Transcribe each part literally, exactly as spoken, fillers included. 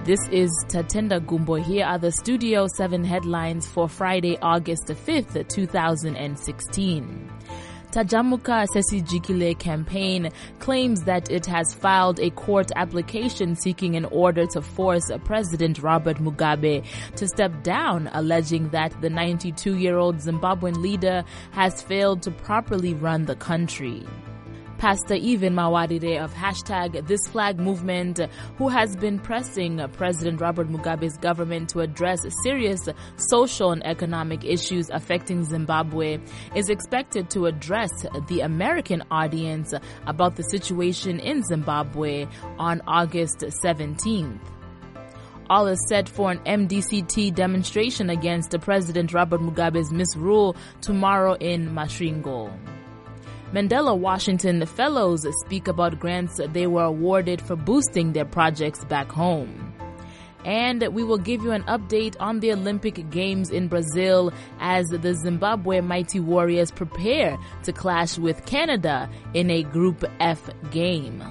This is Tatenda Gumbo. Here are the Studio seven headlines for Friday, August fifth, two thousand sixteen. Tajamuka Sesijikile campaign claims that it has filed a court application seeking an order to force President Robert Mugabe to step down, alleging that the ninety-two-year-old Zimbabwean leader has failed to properly run the country. Pastor Evan Mawarire of hashtag This Flag Movement, who has been pressing President Robert Mugabe's government to address serious social and economic issues affecting Zimbabwe, is expected to address the American audience about the situation in Zimbabwe on August seventeenth. All is set for an M D C T demonstration against President Robert Mugabe's misrule tomorrow in Masvingo. Mandela Washington Fellows speak about grants they were awarded for boosting their projects back home. And we will give you an update on the Olympic Games in Brazil as the Zimbabwe Mighty Warriors prepare to clash with Canada in a Group F game.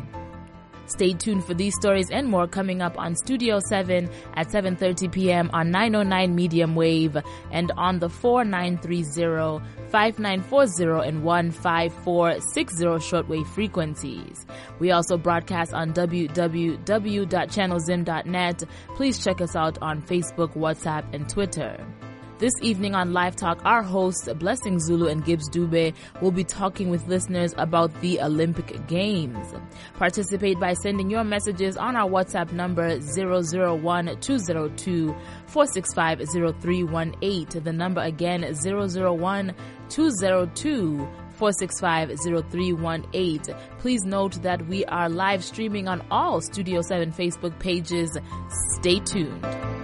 Stay tuned for these stories and more coming up on Studio seven at seven thirty p.m. on nine oh nine medium wave and on the four nine three zero, five nine four zero and one five four six zero shortwave frequencies. We also broadcast on w w w dot channel zim dot net. Please check us out on Facebook, WhatsApp, and Twitter. This evening on Live Talk, our hosts, Blessing Zulu and Gibbs Dube, will be talking with listeners about the Olympic Games. Participate by sending your messages on our WhatsApp number zero zero one two zero two, four six five zero three one eight. The number again, zero zero one two zero two, four six five zero three one eight. Please note that we are live streaming on all Studio seven Facebook pages. Stay tuned.